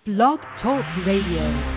Blog Talk Radio.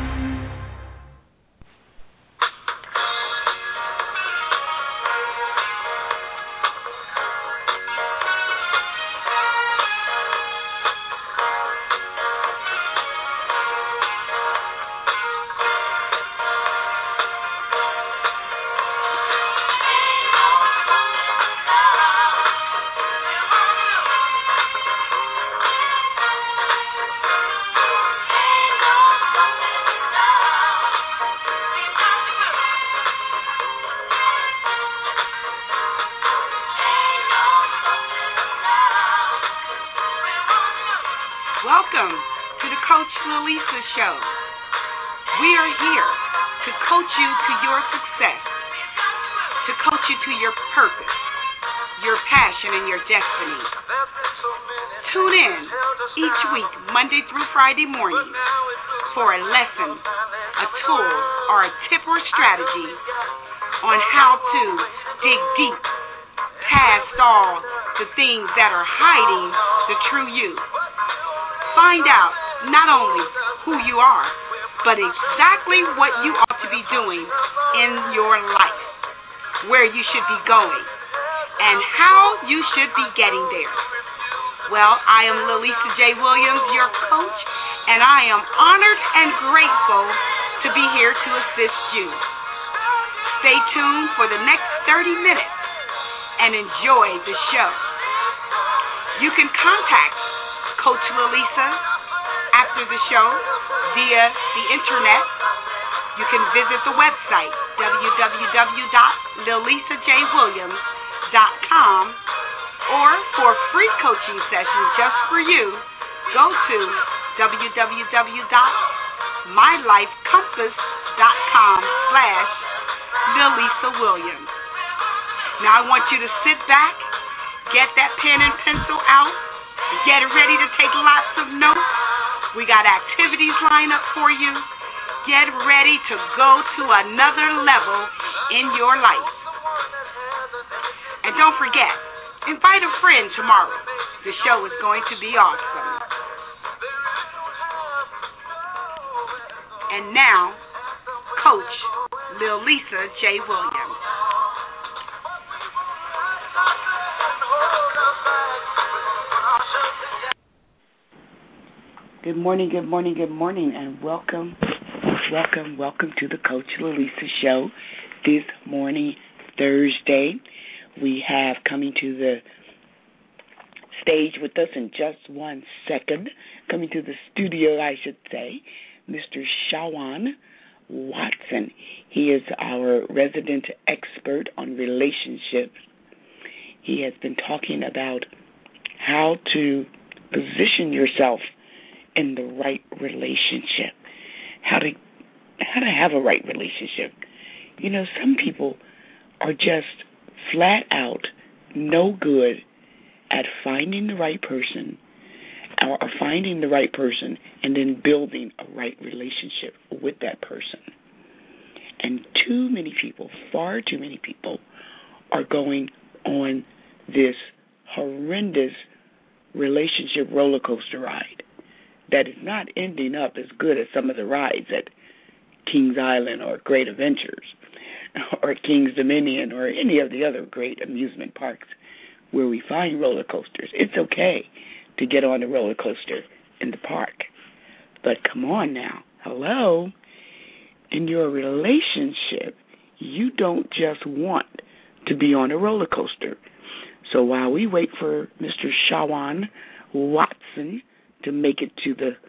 Welcome to the Coach Lalisa Show. We are here to coach you to your success, to coach you to your purpose, your passion, and your destiny. Tune in each week, Monday through Friday morning, for a lesson, a tool, or a tip or strategy on how to dig deep past all the things that are hiding the true you. Find out not only who you are, but exactly what you ought to be doing in your life, where you should be going, and how you should be getting there. Well, I am Lalisa J. Williams, your coach, and I am honored and grateful to be here to assist you. Stay tuned for the next 30 minutes and enjoy the show. You can contact Coach Lalisa after the show via the internet. You can visit the website www.lalisajwilliams.com, or for free coaching sessions just for you, go to www.mylifecompass.com/Lalisa Williams. Now I want you to sit back, get that pen and pencil out, get ready to take lots of notes. We got activities lined up for you. Get ready to go to another level in your life. And don't forget, invite a friend tomorrow. The show is going to be awesome. And now, Coach Lalisa J. Williams. Good morning, and welcome to the Coach Lalisa Show. This morning, Thursday, we have coming to the stage with us in just 1 second, coming to the studio, I should say, Mr. Shawan Watson. He is our resident expert on relationships. He has been talking about how to position yourself in the right relationship, how to have a right relationship. You know, some people are just flat out no good at finding the right person, or finding the right person and then building a right relationship with that person. And far too many people are going on this horrendous relationship roller coaster ride that is not ending up as good as some of the rides at Kings Island or Great Adventures or Kings Dominion or any of the other great amusement parks where we find roller coasters. It's okay to get on a roller coaster in the park. But come on now. Hello? In your relationship, you don't just want to be on a roller coaster. So while we wait for Mr. Shawan Watson to make it to the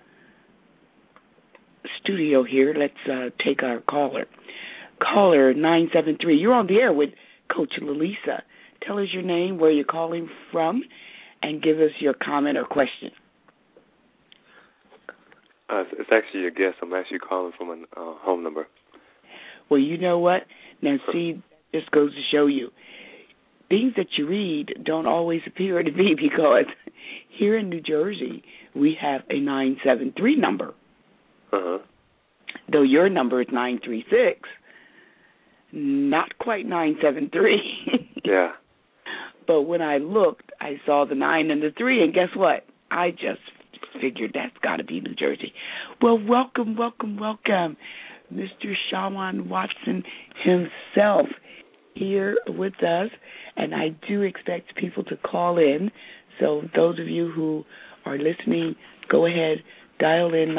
studio here, let's take our caller. Caller 973, you're on the air with Coach Lalisa. Tell us your name, where you're calling from, and give us your comment or question. It's actually a guest. I'm actually calling from a home number. Well, you know what? Now, see, this goes to show you, things that you read don't always appear to be, because here in New Jersey, we have a 973 number. Uh-huh. Though your number is 936, not quite 973. Yeah. But when I looked, I saw the 9 and the 3, and guess what? I just figured that's got to be New Jersey. Well, welcome, Mr. Shawan Watson himself here with us, and I do expect people to call in. So those of you who are listening, go ahead, dial in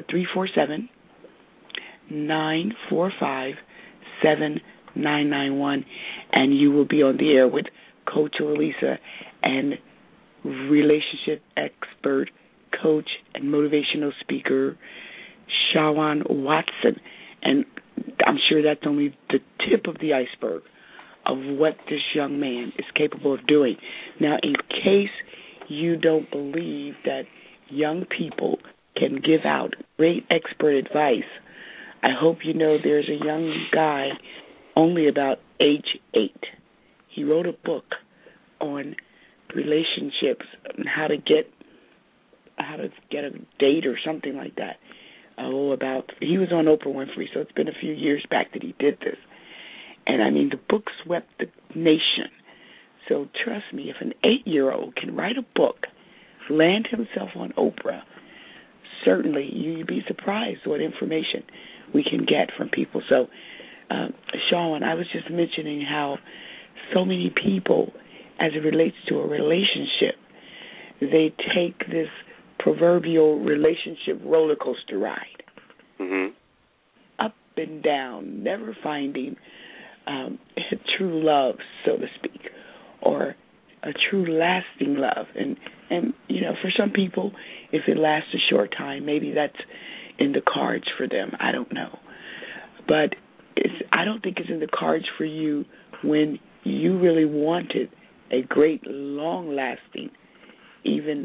347-945-7991, and you will be on the air with Coach Lalisa and relationship expert, coach, and motivational speaker, Shawan Watson. And I'm sure that's only the tip of the iceberg of what this young man is capable of doing. Now, in case you don't believe that young people can give out great expert advice, I hope you know there's a young guy only about age 8. He wrote a book on relationships and how to get a date or something like that. He was on Oprah Winfrey, so it's been a few years back that he did this. And I mean, the book swept the nation. So trust me, if an 8-year-old can write a book, land himself on Oprah, certainly you'd be surprised what information we can get from people. So, Shawan, I was just mentioning how so many people, as it relates to a relationship, they take this proverbial relationship roller coaster ride, up and down, never finding true love, so to speak, or a true lasting love. And you know, for some people, if it lasts a short time, maybe that's in the cards for them. I don't know. But I don't think it's in the cards for you when you really wanted a great, long-lasting, even,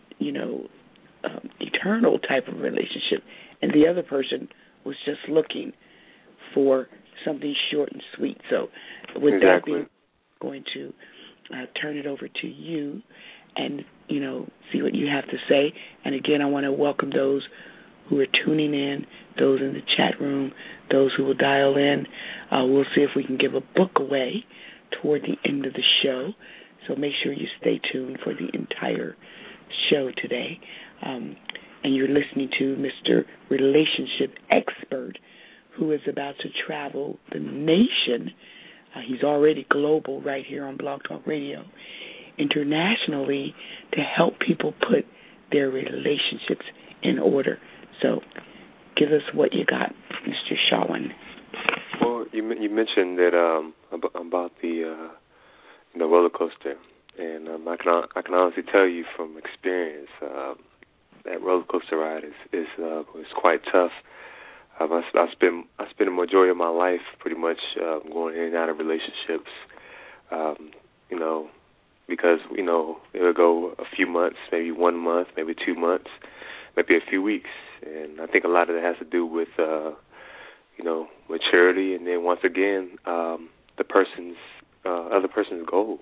eternal type of relationship, and the other person was just looking for something short and sweet. So with that being, I'm going to turn it over to you and, see what you have to say. And again, I want to welcome those who are tuning in, those in the chat room, those who will dial in. We'll see if we can give a book away toward the end of the show. So make sure you stay tuned for the entire show today. And you're listening to Mr. Relationship Expert, who is about to travel the nation. He's already global right here on Blog Talk Radio, internationally, to help people put their relationships in order. So give us what you got, Mr. Shawan. Well, you mentioned that about the roller coaster, and I can honestly tell you from experience that roller coaster ride is quite tough. I spend the majority of my life pretty much going in and out of relationships, because it'll go a few months, maybe 1 month, maybe 2 months, maybe a few weeks, and I think a lot of that has to do with maturity, and then once again the other person's goals.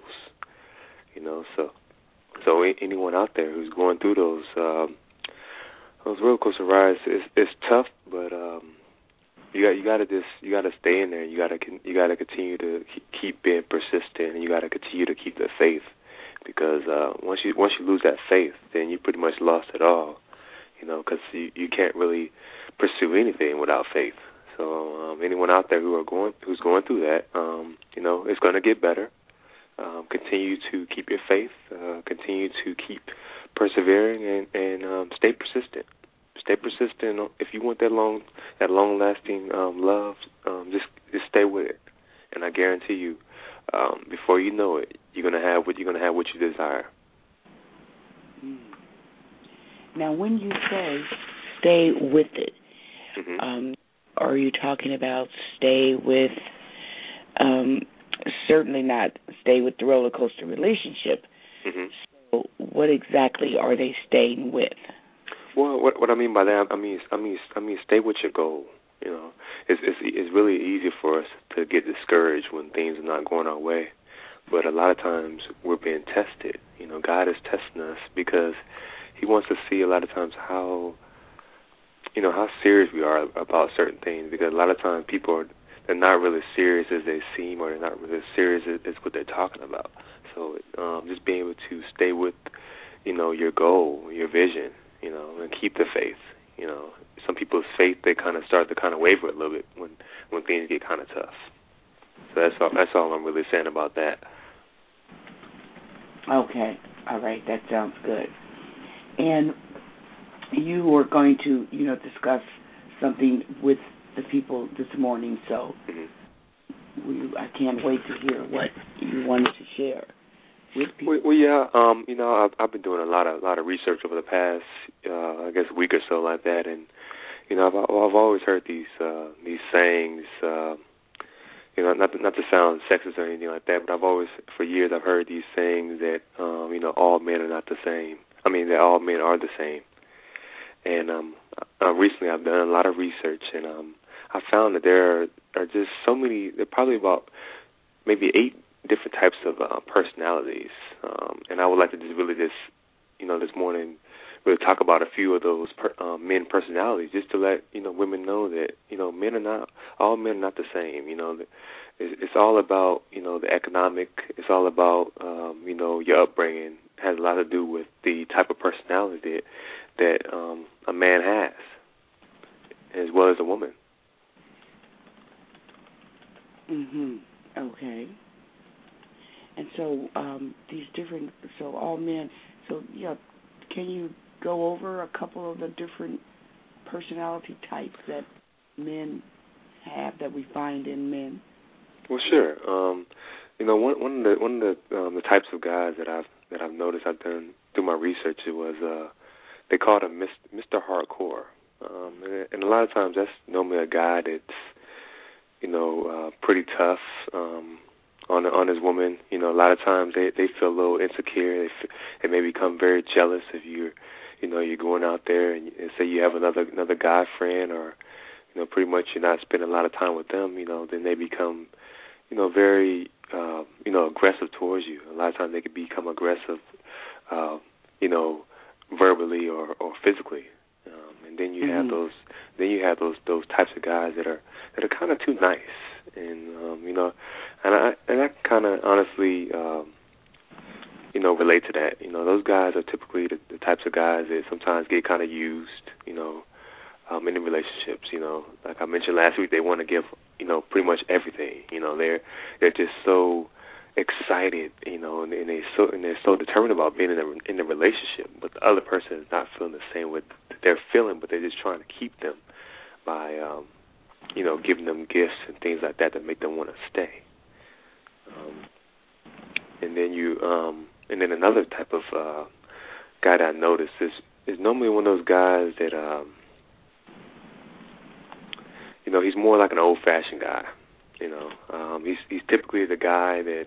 So anyone out there who's going through those roller coaster rides, it's tough, but you gotta stay in there. You gotta continue to keep being persistent, and you gotta continue to keep the faith, because once you lose that faith, then you pretty much lost it all. Because you can't really pursue anything without faith. So anyone out there who's going through that, it's going to get better. Continue to keep your faith. Continue to keep persevering and stay persistent. Stay persistent. If you want that long-lasting love, just stay with it. And I guarantee you, before you know it, you're gonna have what you desire. Now, when you say stay with it, are you talking about stay with? Certainly not stay with the roller coaster relationship. So, what exactly are they staying with? Well, what I mean by that, I mean stay with your goal. It's really easy for us to get discouraged when things are not going our way, but a lot of times we're being tested. God is testing us because He wants to see a lot of times how serious we are about certain things. Because a lot of times they're not really serious as they seem, or they're not really serious as what they're talking about. So just being able to stay with, your goal, your vision, and keep the faith. Some people's faith, they kind of start to kind of waver a little bit when things get kind of tough. So that's all I'm really saying about that. Okay, all right, that sounds good. And you were going to, discuss something with the people this morning, so I can't wait to hear what you wanted to share with people. Well, yeah, I've been doing a lot of research over the past, week or so like that, and I've always heard these sayings, not to sound sexist or anything like that, but for years I've heard these sayings that all men are not the same. I mean, that all men are the same. And recently I've done a lot of research, and I found that there are just so many. There are probably about maybe 8 different types of personalities, and I would like to just this morning, really talk about a few of those men personalities, just to let women know that all men are not the same. It's all about the economic. It's all about your upbringing. It has a lot to do with the type of personality that a man has, as well as a woman. Okay. And so all men. So can you go over a couple of the different personality types that men have, that we find in men? Well, sure. One of the types of guys that I've noticed I've done through my research, it was they called him Mr. Hardcore, and a lot of times that's normally a guy that's pretty tough on his woman. A lot of times they feel a little insecure. They may become very jealous if you're going out there and say you have another guy friend, or pretty much you're not spending a lot of time with them. Then they become very aggressive towards you. A lot of times they can become aggressive, verbally or physically. And then you have those types of guys that are kind of too nice, and and I kind of honestly relate to that. Those guys are typically the types of guys that sometimes get kind of used, in the relationships. Like I mentioned last week, they want to give pretty much everything. They're just so excited, and they're so determined about being in the relationship, but the other person is not feeling the same way they're feeling, but they're just trying to keep them by giving them gifts and things like that make them want to stay. And then another type of guy that I noticed is normally one of those guys that he's more like an old-fashioned guy. He's typically the guy that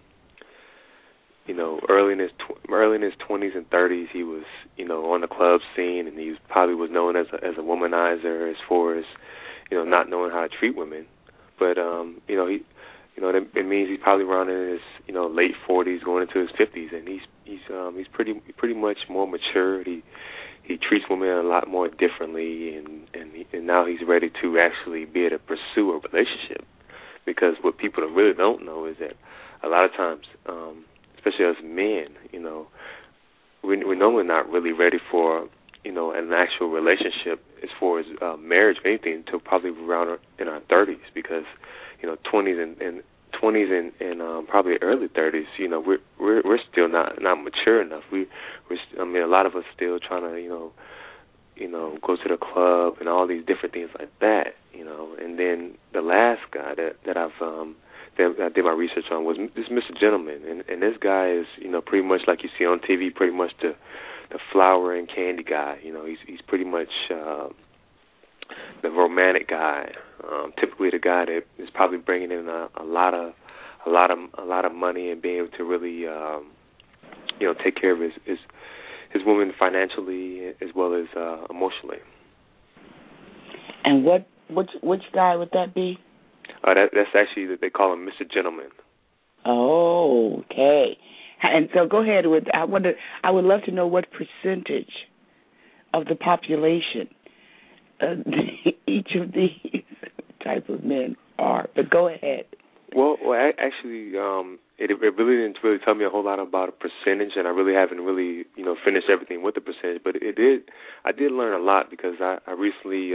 early in his 20s and 30s, he was on the club scene, and he probably was known as a womanizer, as far as not knowing how to treat women. But it means he's probably around in his late 40s, going into his 50s, and he's pretty much more mature. He treats women a lot more differently, and now he's ready to actually be able to pursue a relationship. Because what people really don't know is that a lot of times, especially as men, we're normally not really ready for an actual relationship as far as marriage or anything until probably around in our 30s, because 20s and probably early 30s, we're still not mature enough. A lot of us still trying to go to the club and all these different things like that, And then the last guy that I did my research on was this Mr. Gentleman, and this guy is pretty much like you see on TV, pretty much the flower and candy guy. He's pretty much the romantic guy, typically the guy that is probably bringing in a lot of money and being able to really take care of his woman financially as well as emotionally. And which guy would that be? That's actually, they call him Mr. Gentleman. Oh, okay. And so go ahead with. I would love to know what percentage of the population each of these type of men are. But go ahead. Well, actually, it really didn't really tell me a whole lot about a percentage, and I really haven't really, finished everything with the percentage. But I did learn a lot because I recently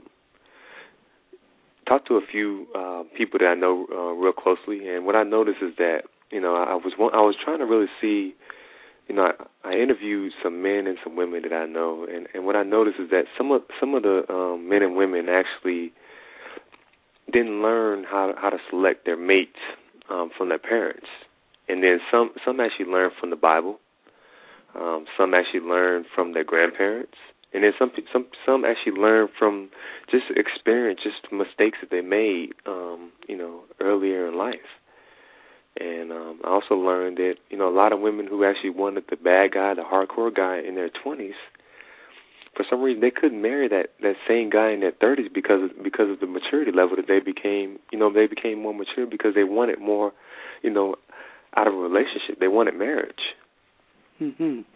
talked to a few people that I know real closely, and what I noticed is that, I was trying to really see, I interviewed some men and some women that I know, and what I noticed is that some of the men and women actually didn't learn how to select their mates from their parents, and then some actually learned from the Bible, some actually learned from their grandparents, and then some actually learned from just experience, just mistakes that they made, earlier in life. And I also learned that a lot of women who actually wanted the bad guy, the hardcore guy in their 20s. For some reason, they couldn't marry that same guy in their 30s because of the maturity level that they became. They became more mature because they wanted more, out of a relationship. They wanted marriage. Yeah.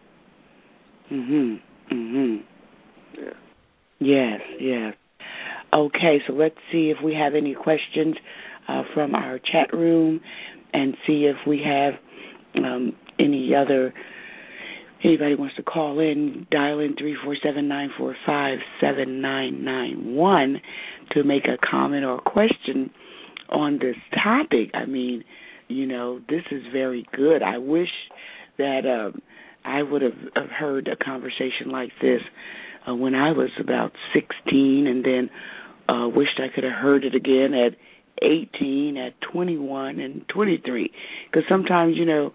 Yes. Okay, so let's see if we have any questions from our chat room, and see if we have anybody wants to call in, dial in 347-945-7991 to make a comment or a question on this topic. I mean, this is very good. I wish that I would have heard a conversation like this when I was about 16, and then wished I could have heard it again at 18, at 21, and 23. Because sometimes,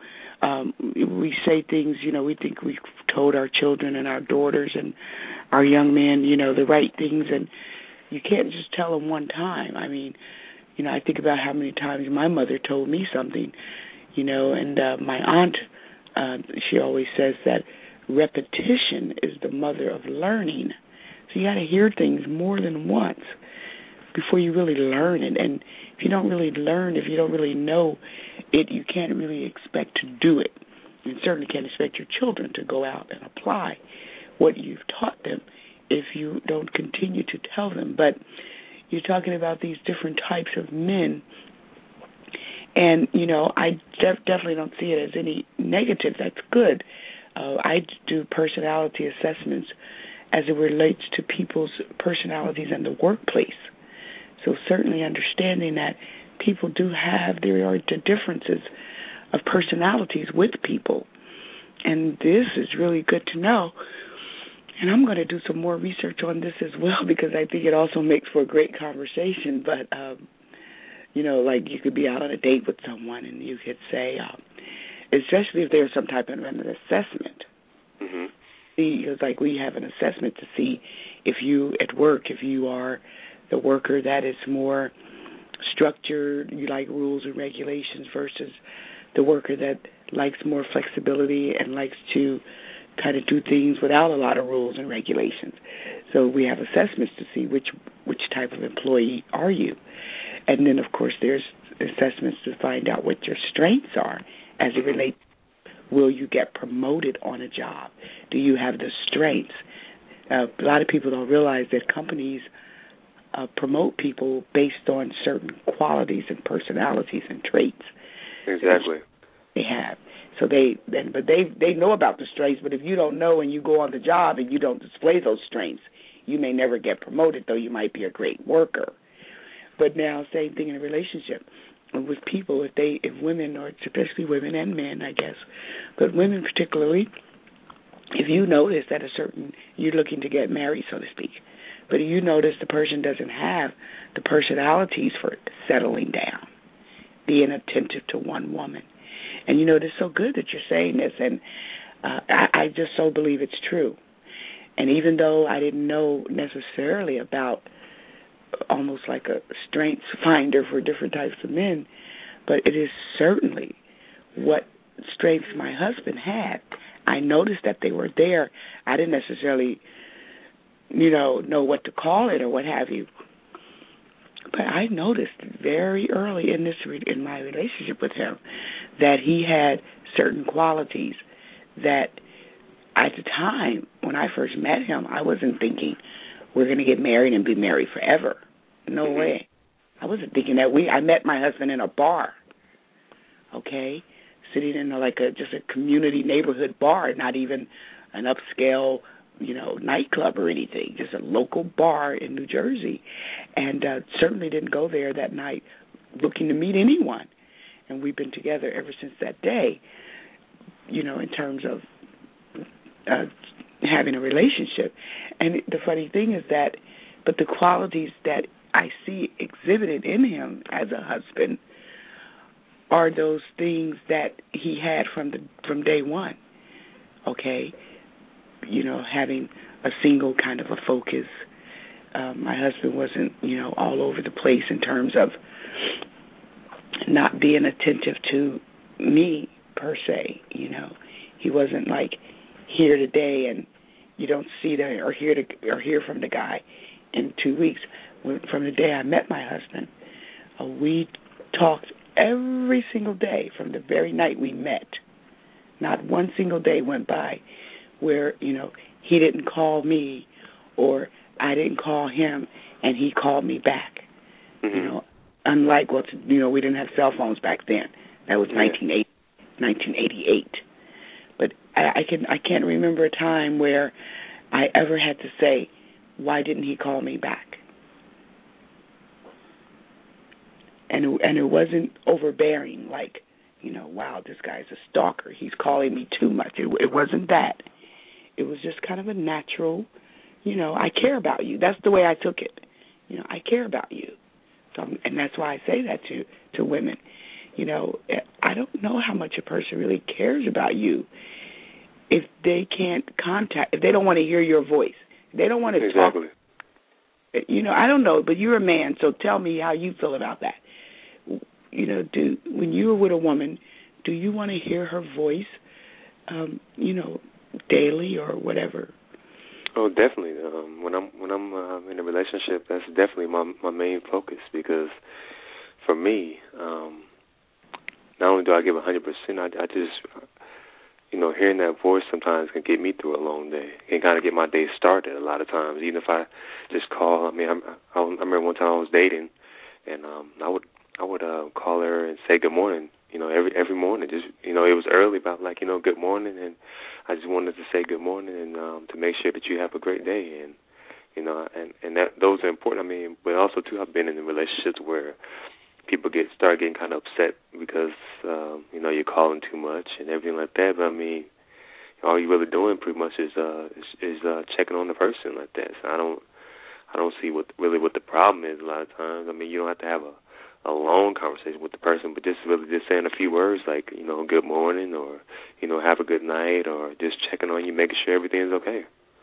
we say things, we think we've told our children and our daughters and our young men, the right things, and you can't just tell them one time. I mean, I think about how many times my mother told me something, and my aunt, she always says that repetition is the mother of learning. So you got to hear things more than once before you really learn it. And if you don't really learn, if you don't really know it, you can't really expect to do it. You certainly can't expect your children to go out and apply what you've taught them if you don't continue to tell them. But you're talking about these different types of men, and, I definitely don't see it as any negative. That's good. I do personality assessments as it relates to people's personalities in the workplace. So certainly understanding that people there are differences of personalities with people. And this is really good to know. And I'm going to do some more research on this as well, because I think it also makes for a great conversation. But, like you could be out on a date with someone and you could say, especially if there's some type of an assessment. Mm-hmm. It's like we have an assessment to see if you, at work, if you are the worker that is more structured, you like rules and regulations, versus the worker that likes more flexibility and likes to kind of do things without a lot of rules and regulations. So we have assessments to see which type of employee are you. And then, of course, there's assessments to find out what your strengths are as it relates. Will you get promoted on a job? Do you have the strengths? A lot of people don't realize that companies promote people based on certain qualities and personalities and traits. Exactly. They have. So they know about the strengths, but if you don't know and you go on the job and you don't display those strengths, you may never get promoted, though you might be a great worker. But now, same thing in a relationship with people. If women, or especially women and men, I guess, but women particularly, if you notice that you're looking to get married, so to speak, but if you notice the person doesn't have the personalities for settling down, being attentive to one woman. And, it's so good that you're saying this, and I just so believe it's true. And even though I didn't know necessarily about almost like a strengths finder for different types of men, but it is certainly what strengths my husband had. I noticed that they were there. I didn't necessarily, know what to call it or what have you. But I noticed very early in my relationship with him that he had certain qualities that at the time when I first met him, I wasn't thinking we're going to get married and be married forever. No way. I wasn't thinking that. I met my husband in a bar, okay, sitting in just a community neighborhood bar, not even an upscale, nightclub or anything, just a local bar in New Jersey. And certainly didn't go there that night looking to meet anyone. And we've been together ever since that day, in terms of having a relationship. And the funny thing is that, but the qualities that I see exhibited in him as a husband are those things that he had from day one, okay? Having a single kind of a focus. My husband wasn't, all over the place in terms of not being attentive to me per se. He wasn't like here today and you don't see or hear from the guy in 2 weeks. From the day I met my husband, we talked every single day from the very night we met. Not one single day went by where, he didn't call me or I didn't call him and he called me back. Mm-hmm. Unlike we didn't have cell phones back then. That was 1988. But I can't remember a time where I ever had to say, why didn't he call me back? And it wasn't overbearing, like, wow, this guy's a stalker. He's calling me too much. It wasn't that. It was just kind of a natural, I care about you. That's the way I took it. I care about you. So, and that's why I say that to women. I don't know how much a person really cares about you if they can't if they don't want to hear your voice. If they don't want to talk. I don't know, but you're a man, so tell me how you feel about that. When you're with a woman, do you want to hear her voice, daily or whatever? Oh, definitely. When I'm in a relationship, that's definitely my main focus, because for me, not only do I give 100%, I just, hearing that voice sometimes can get me through a long day. It can kind of get my day started a lot of times, even if I just call. I remember one time I was dating, and I would call her and say good morning, every morning. Just, it was early, but I'm like, good morning, and I just wanted to say good morning and to make sure that you have a great day, and and that those are important. But also too, I've been in relationships where people start getting kind of upset because you're calling too much and everything like that. But all you're really doing pretty much is checking on the person like that. So I don't see what the problem is a lot of times. You don't have to have a long conversation with the person, but just really just saying a few words like, good morning, or, have a good night, or just checking on you, making sure everything's okay.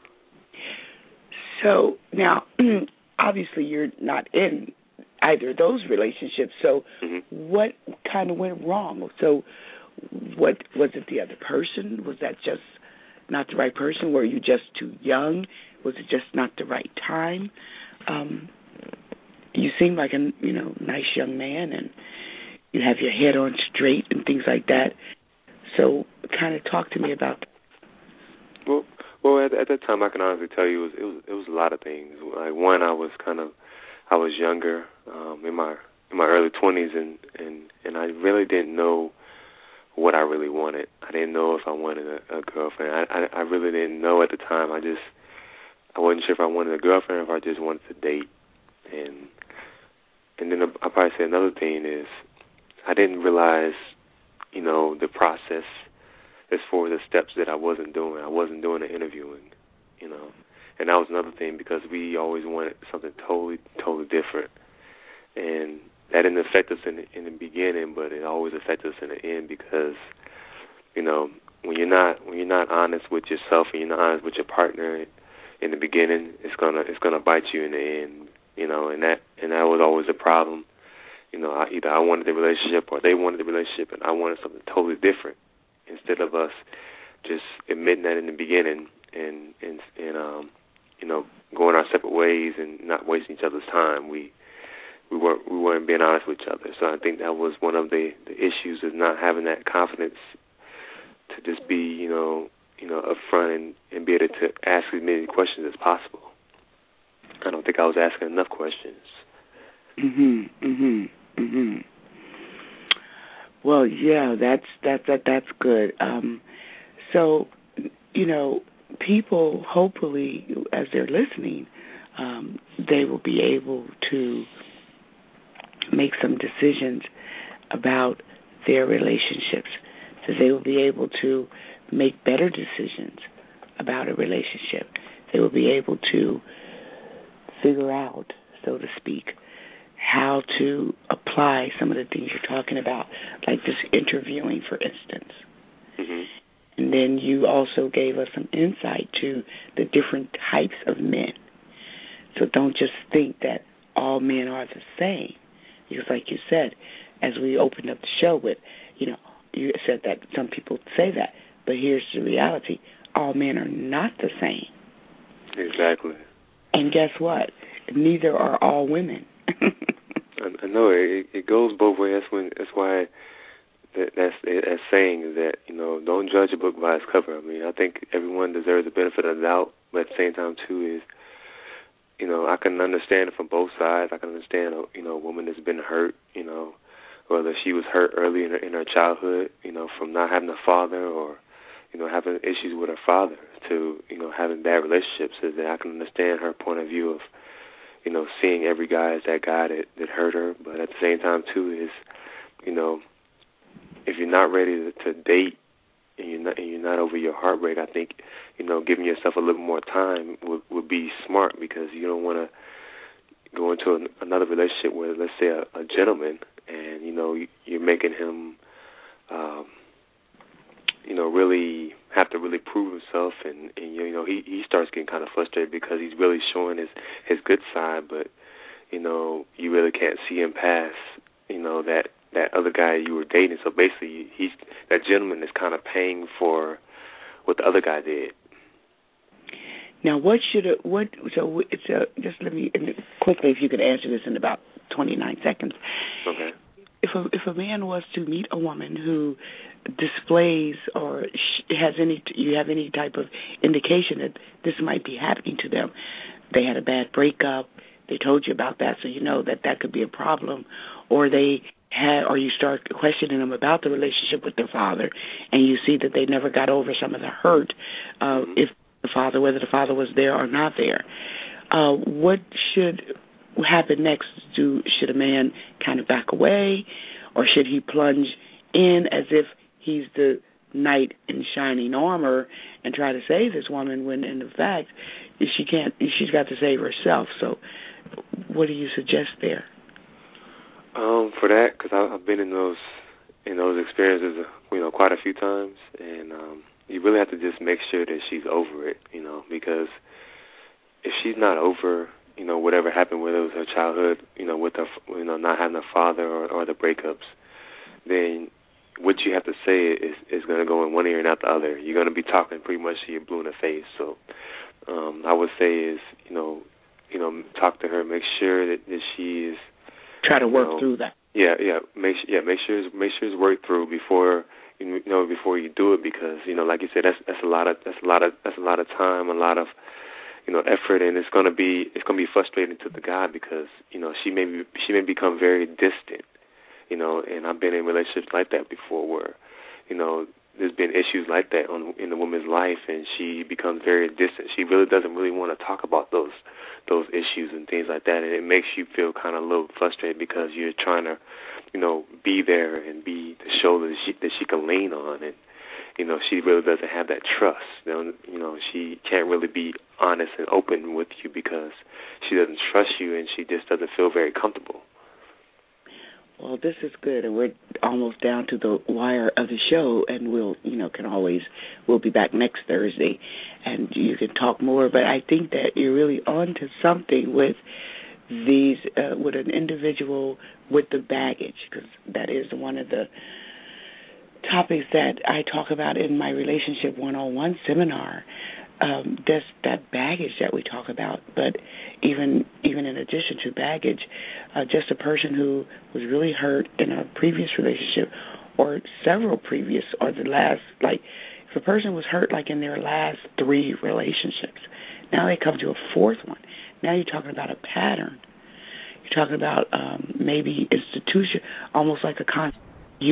So now, obviously you're not in either of those relationships, so what kind of went wrong? So what was it, the other person? Was that just not the right person? Were you just too young? Was it just not the right time? You seem like a nice young man, and you have your head on straight and things like that. So, kind of talk to me about that. Well, at that time, I can honestly tell you it was a lot of things. Like, one, I was younger, in my early 20s, and I really didn't know what I really wanted. I didn't know if I wanted a girlfriend. I really didn't know at the time. I wasn't sure if I wanted a girlfriend or if I just wanted to date. And then I'll probably say another thing is I didn't realize, the process as far as the steps that I wasn't doing. I wasn't doing the interviewing, And that was another thing, because we always wanted something totally, totally different. And that didn't affect us in the beginning, but it always affects us in the end, because, when you're not honest with yourself and you're not honest with your partner in the beginning, it's gonna bite you in the end. And that was always a problem. Either I wanted the relationship or they wanted the relationship, and I wanted something totally different. Instead of us just admitting that in the beginning and going our separate ways and not wasting each other's time, we weren't being honest with each other. So I think that was one of the issues, is not having that confidence to just be upfront and be able to ask as many questions as possible. I don't think I was asking enough questions. Well, yeah, that's good. So, people hopefully, as they're listening, they will be able to make some decisions about their relationships. So they will be able to make better decisions about a relationship. They will be able to figure out, so to speak, how to apply some of the things you're talking about, like this interviewing, for instance. Mm-hmm. And then you also gave us some insight to the different types of men. So don't just think that all men are the same. Because like you said, as we opened up the show with, you said that some people say that, but here's the reality. All men are not the same. Exactly. And guess what? Neither are all women. I know it goes both ways. That's why that's saying is that don't judge a book by its cover. I mean, I think everyone deserves the benefit of the doubt, but at the same time too is I can understand it from both sides. I can understand a woman that's been hurt, whether she was hurt early in her childhood, from not having a father or having issues with her father to having bad relationships. Is that I can understand her point of view of seeing every guy as that guy that hurt her, but at the same time too is, if you're not ready to date and you're not over your heartbreak, I think, giving yourself a little more time would be smart, because you don't want to go into another relationship where, let's say, a gentleman, and you're making him, really have to really prove himself, and he starts getting kind of frustrated because he's really showing his good side, but you really can't see him past that other guy you were dating. So basically, that gentleman is kind of paying for what the other guy did. Now, just let me quickly, if you could answer this in about 29 seconds. Okay. If a man was to meet a woman who displays or you have any type of indication that this might be happening to them, they had a bad breakup, they told you about that, so you know that could be a problem, or you start questioning them about the relationship with their father, and you see that they never got over some of the hurt, whether the father was there or not there. What should happen next? Should a man kind of back away, or should he plunge in as if he's the knight in shining armor and try to save this woman, when in fact she can't? She's got to save herself. So, what do you suggest there? For that, because I've been in those experiences, quite a few times, and you really have to just make sure that she's over it, because if she's not over, whatever happened, whether it was her childhood, with her, not having a father or the breakups, then what you have to say is going to go in one ear and out the other. You're going to be talking pretty much till you're blue in the face. So I would say is, talk to her, make sure that she is. Try to work through that. Yeah. Make sure it's worked through before before you do it, because like you said, that's a lot of time, a lot of effort, and it's gonna be frustrating to the guy, because she may become very distant, and I've been in relationships like that before, where there's been issues like that in the woman's life, and she becomes very distant. She really doesn't really want to talk about those issues and things like that, and it makes you feel kind of a little frustrated, because you're trying to be there and be the shoulder that she can lean on, and she really doesn't have that trust. She can't really be honest and open with you because she doesn't trust you, and she just doesn't feel very comfortable. Well, this is good, and we're almost down to the wire of the show, and we'll be back next Thursday, and you can talk more. But I think that you're really on to something with these, with an individual with the baggage, because that is one of the topics that I talk about in my Relationship 101 seminar. There's that baggage that we talk about, but even in addition to baggage, just a person who was really hurt in a previous relationship, or several previous, or the last, like if a person was hurt like in their last 3 relationships, now they come to a 4th one. Now you're talking about a pattern. You're talking about maybe institution, almost like a concept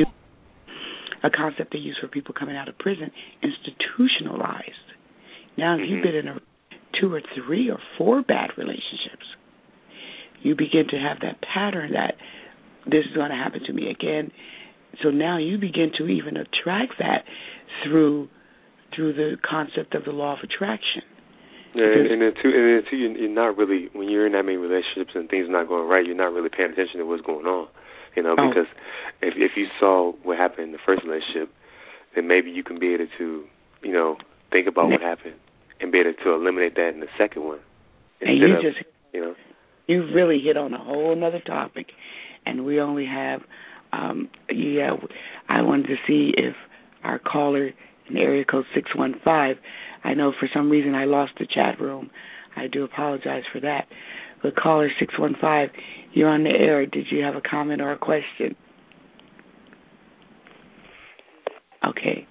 they use for people coming out of prison, institutionalized. Now, if you've been in 2 or 3 or 4 bad relationships, you begin to have that pattern that this is going to happen to me again. So now you begin to even attract that through the concept of the law of attraction. Yeah, and then too, you're not really, when you're in that many relationships and things are not going right, you're not really paying attention to what's going on, because if you saw what happened in the first relationship, then maybe you can be able to, think about what happened and be able to eliminate that in the second one. And you really hit on a whole other topic, and we only have, I wanted to see if our caller in area code 615, I know for some reason I lost the chat room. I do apologize for that. But caller 615, you're on the air. Did you have a comment or a question? Okay.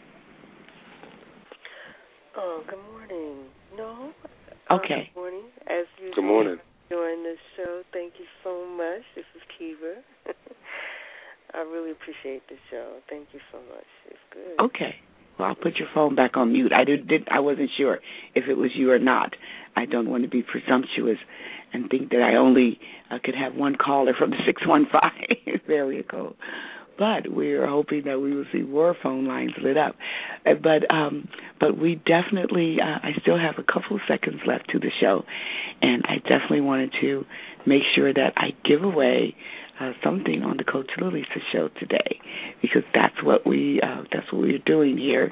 Oh, good morning. No? Okay. Good morning. As usual, good morning. Enjoying this show. Thank you so much. This is Kiva. I really appreciate the show. Thank you so much. It's good. Okay. Well, I'll put your phone back on mute. I wasn't sure if it was you or not. I don't want to be presumptuous and think that I only could have one caller from the 615 area code. But we are hoping that we will see more phone lines lit up. But we definitely, I still have a couple of seconds left to the show, and I definitely wanted to make sure that I give away something on the Coach Lalisa show today, because that's what we're doing here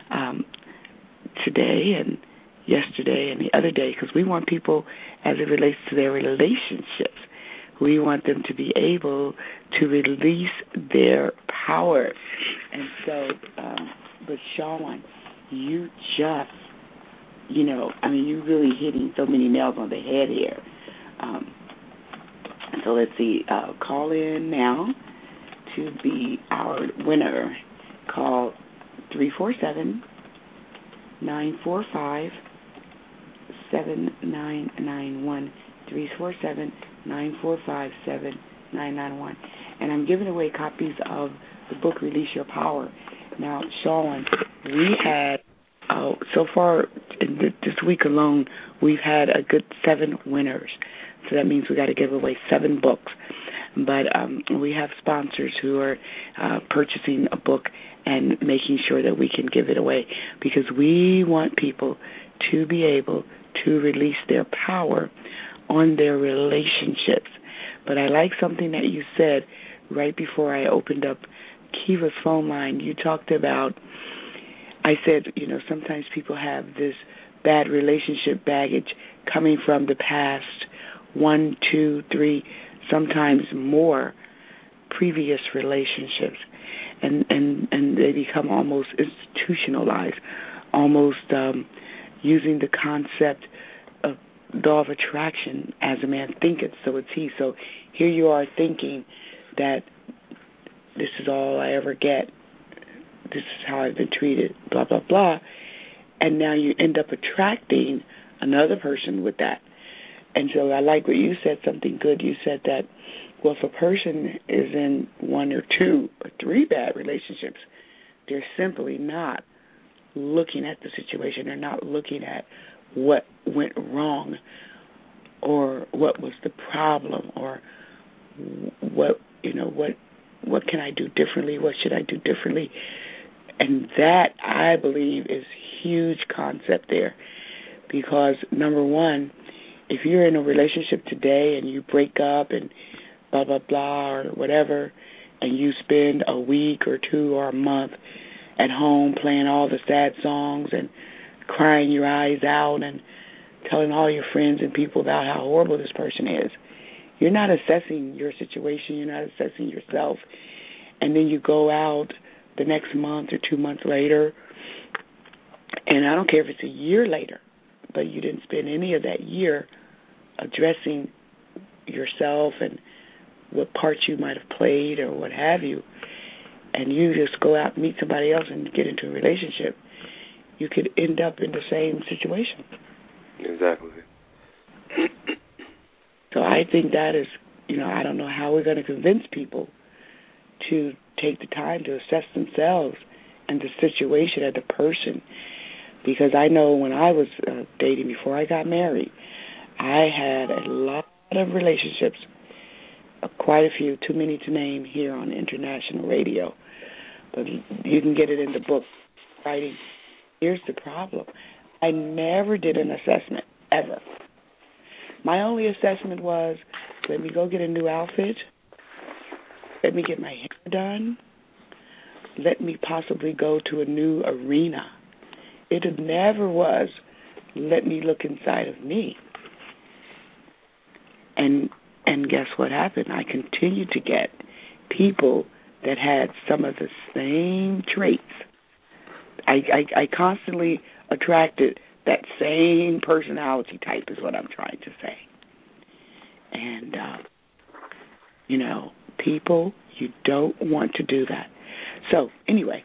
today and yesterday and the other day, because we want people, as it relates to their relationships, we want them to be able to release their power. And so, but Sean, you just, you're really hitting so many nails on the head here. So let's see, call in now to be our winner. Call 347-945-7991, 347-945-7991. And I'm giving away copies of the book, Release Your Power. Now, Sean, we had, so far in this week alone, we've had a good 7 winners. So that means we got to give away 7 books. But we have sponsors who are purchasing a book and making sure that we can give it away, because we want people to be able to release their power on their relationships. But I like something that you said right before I opened up Kiva's phone line. You talked about, I said, sometimes people have this bad relationship baggage coming from the past 1, 2, 3, sometimes more previous relationships, and they become almost institutionalized, almost using the concept of law of attraction, as a man thinketh, so is he. So here you are thinking that this is all I ever get, this is how I've been treated, blah, blah, blah, and now you end up attracting another person with that. And so I like what you said, something good. You said that, well, if a person is in 1 or 2 or 3 bad relationships, they're simply not looking at the situation. They're not looking at what went wrong or what was the problem or what can I do differently, what should I do differently. And that, I believe, is huge concept there, because, number one, if you're in a relationship today and you break up and blah, blah, blah, or whatever, and you spend a week or 2 or a month at home playing all the sad songs and crying your eyes out and telling all your friends and people about how horrible this person is, you're not assessing your situation, you're not assessing yourself, and then you go out the next month or 2 months later, and I don't care if it's a year later, but you didn't spend any of that year addressing yourself and what parts you might have played or what have you, and you just go out and meet somebody else and get into a relationship, you could end up in the same situation. Exactly. So I think that is, I don't know how we're going to convince people to take the time to assess themselves and the situation and the person. Because I know when I was dating before I got married, I had a lot of relationships, quite a few, too many to name here on international radio. But you can get it in the book writing. Here's the problem. I never did an assessment, ever. My only assessment was, let me go get a new outfit, let me get my hair done, let me possibly go to a new arena. It never was, let me look inside of me. And guess what happened? I continued to get people that had some of the same traits. I constantly attracted that same personality type is what I'm trying to say. And, people, you don't want to do that. So, anyway,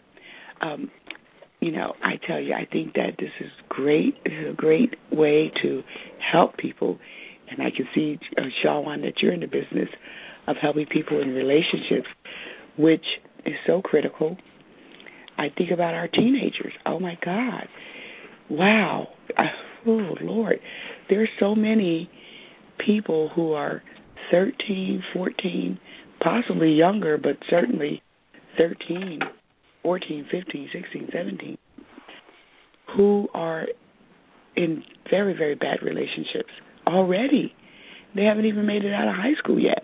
I tell you, I think that this is great. This is a great way to help people. And I can see, Shawan, that you're in the business of helping people in relationships, which is so critical. I think about our teenagers. Oh, my God. Wow. Oh, Lord. There are so many people who are 13, 14, possibly younger, but certainly 13, 14, 15, 16, 17, who are in very, very bad relationships already. They haven't even made it out of high school yet.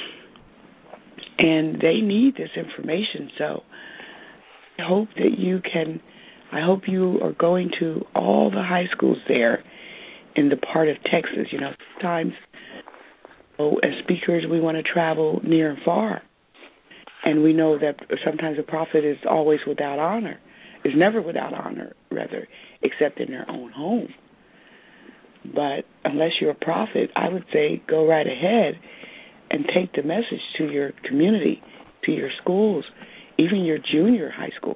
And they need this information. So I hope that I hope you are going to all the high schools there in the part of Texas. Sometimes as speakers we want to travel near and far. And we know that sometimes a prophet is always without honor, is never without honor, rather, except in their own home. But unless you're a prophet, I would say go right ahead and take the message to your community, to your schools, even your junior high schools.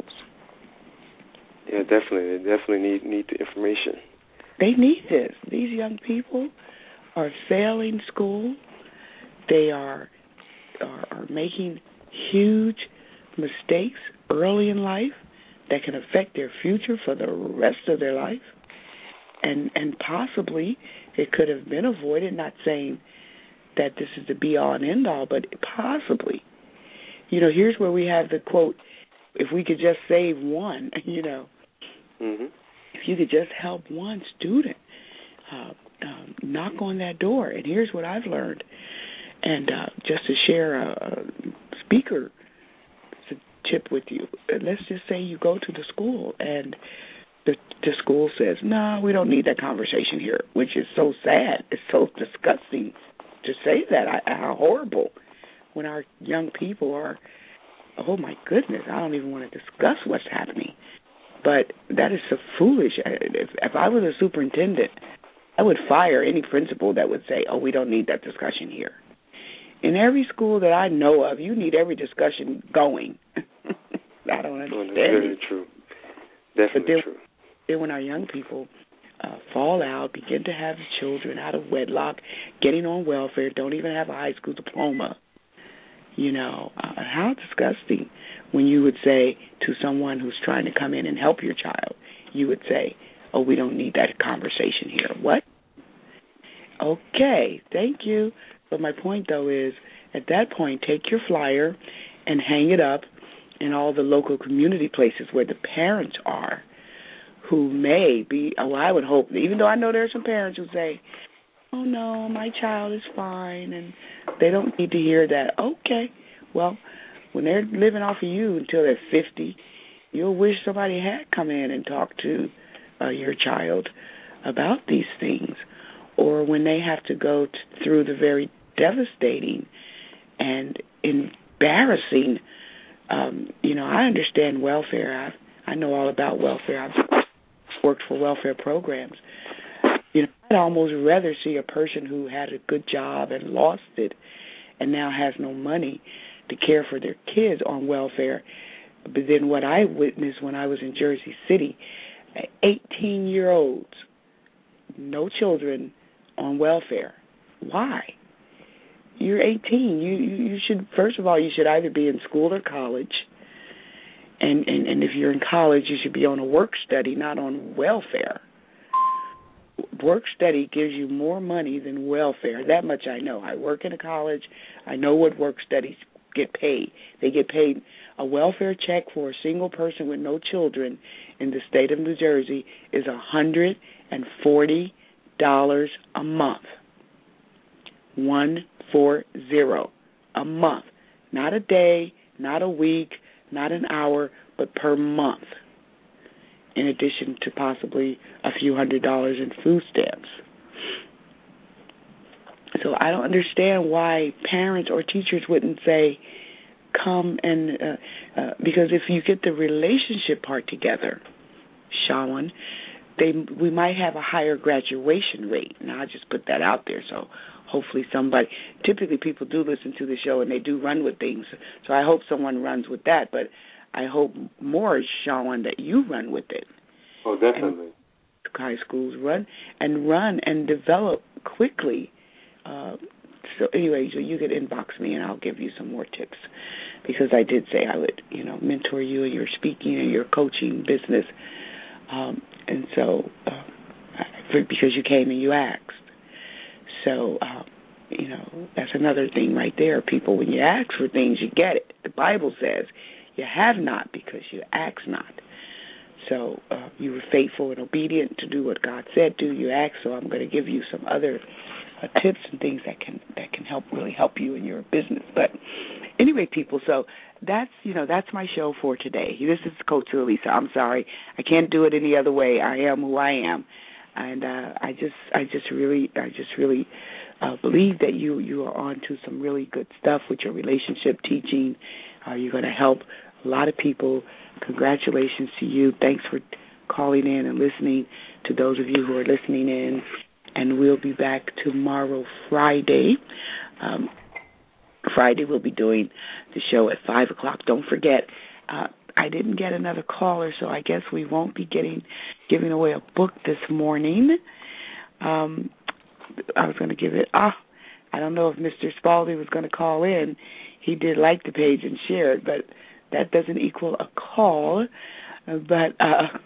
Yeah, definitely. They definitely need the information. They need this. These young people are failing school. They are making huge mistakes early in life that can affect their future for the rest of their life. And possibly it could have been avoided, not saying that this is the be-all and end-all, but possibly. Here's where we have the quote, if we could just save one, Mm-hmm. If you could just help one student, knock on that door. And here's what I've learned. And just to share a speaker tip with you, let's just say you go to the school and the school says, no, we don't need that conversation here, which is so sad. It's so disgusting to say that. How horrible when our young people are, oh, my goodness, I don't even want to discuss what's happening. But that is so foolish. If I was a superintendent, I would fire any principal that would say, oh, we don't need that discussion here. In every school that I know of, you need every discussion going. I don't understand. That's very true. Definitely true. Then when our young people fall out, begin to have children out of wedlock, getting on welfare, don't even have a high school diploma, how disgusting when you would say to someone who's trying to come in and help your child, you would say, oh, we don't need that conversation here. What? Okay, thank you. But my point, though, is at that point, take your flyer and hang it up in all the local community places where the parents are, who may be, I would hope, even though I know there are some parents who say, oh, no, my child is fine, and they don't need to hear that. Okay, well, when they're living off of you until they're 50, you'll wish somebody had come in and talked to your child about these things. Or when they have to go through the very devastating and embarrassing, I understand welfare. I know all about welfare. I've worked for welfare programs. I'd almost rather see a person who had a good job and lost it and now has no money to care for their kids on welfare. But then what I witnessed when I was in Jersey City, 18-year-olds, no children, on welfare. Why? You're 18. You should, first of all, you should either be in school or college. And if you're in college, you should be on a work study, not on welfare. Work study gives you more money than welfare. That much I know. I work in a college. I know what work studies get paid. They get paid a welfare check for a single person with no children in the state of New Jersey is $140 a month. 140 a month. Not a day, not a week, not an hour, but per month. In addition to possibly a few $100s in food stamps. So I don't understand why parents or teachers wouldn't say, come and, because if you get the relationship part together, Shawan, we might have a higher graduation rate. Now, I just put that out there, so hopefully typically people do listen to the show and they do run with things, so I hope someone runs with that, but I hope more, Shawan, that you run with it. Oh, definitely. And high schools run and develop quickly. So anyway, so you could inbox me and I'll give you some more tips, because I did say I would, mentor you in your speaking and your coaching business. And so, because you came and you asked. So, that's another thing right there. People, when you ask for things, you get it. The Bible says you have not because you ask not. So you were faithful and obedient to do what God said do. You asked, so I'm going to give you some other tips and things that can really help you in your business. But anyway, people, so that's my show for today. This is Coach Lisa. I'm sorry, I can't do it any other way. I am who I am, and I just really believe that you are on to some really good stuff with your relationship teaching. You're going to help a lot of people. Congratulations to you. Thanks for calling in and listening, to those of you who are listening in. And we'll be back tomorrow, Friday. Friday we'll be doing the show at 5 o'clock. Don't forget, I didn't get another caller, so I guess we won't be giving away a book this morning. I was going to give it, I don't know if Mr. Spalding was going to call in. He did like the page and share it, but that doesn't equal a call. But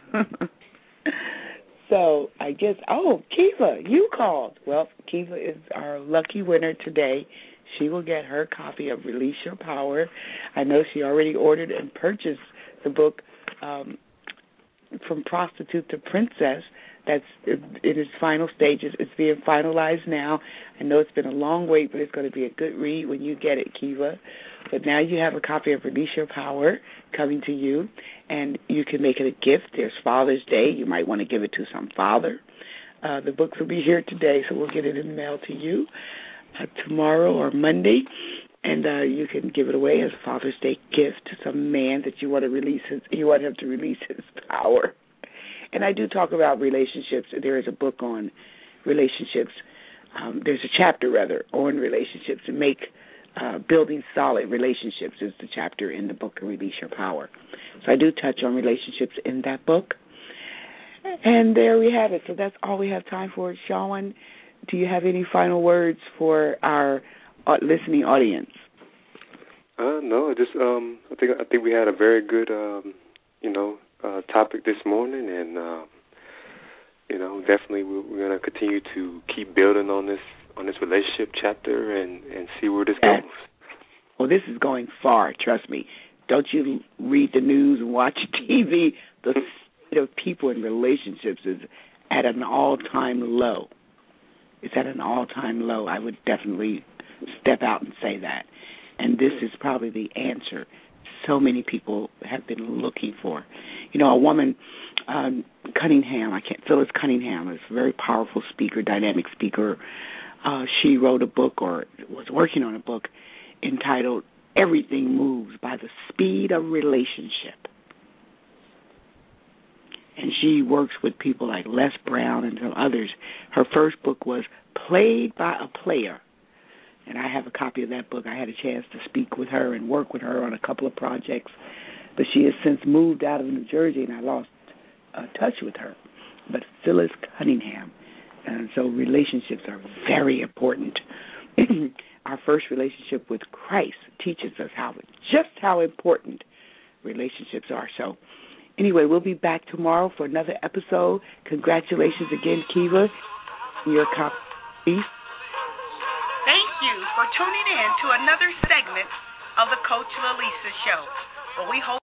so I guess, Kiva, you called. Well, Kiva is our lucky winner today. She will get her copy of Release Your Power. I know she already ordered and purchased the book, From Prostitute to Princess. That's in its final stages. It's being finalized now. I know it's been a long wait, but it's going to be a good read when you get it, Kiva. But now you have a copy of Release Your Power coming to you, and you can make it a gift. There's Father's Day. You might want to give it to some father. The books will be here today, so we'll get it in the mail to you tomorrow or Monday, and you can give it away as a Father's Day gift to some man that you want him to release his power. And I do talk about relationships. There is a book on relationships. There's a chapter, rather, on relationships. And building solid relationships is the chapter in the book, Release Your Power. So I do touch on relationships in that book. And there we have it. So that's all we have time for. Shawan, do you have any final words for our listening audience? No, just I think we had a very good topic this morning, and definitely we're going to continue to keep building on this relationship chapter and see where this goes. Well, this is going far, trust me. Don't you read the news and watch TV? The state of people in relationships is at an all-time low. It's at an all-time low. I would definitely step out and say that. And this is probably the answer so many people have been looking for. A woman, Phyllis Cunningham, is a very powerful speaker, dynamic speaker. She wrote a book, or was working on a book, entitled Everything Moves by the Speed of Relationship. And she works with people like Les Brown and some others. Her first book was Played by a Player. And I have a copy of that book. I had a chance to speak with her and work with her on a couple of projects. But she has since moved out of New Jersey, and I lost touch with her. But Phyllis Cunningham. And so relationships are very important. Our first relationship with Christ teaches us just how important relationships are. So anyway, we'll be back tomorrow for another episode. Congratulations again, Kiva, on your accomplishment. Thank you for tuning in to another segment of the Coach Lalisa Show, where we hope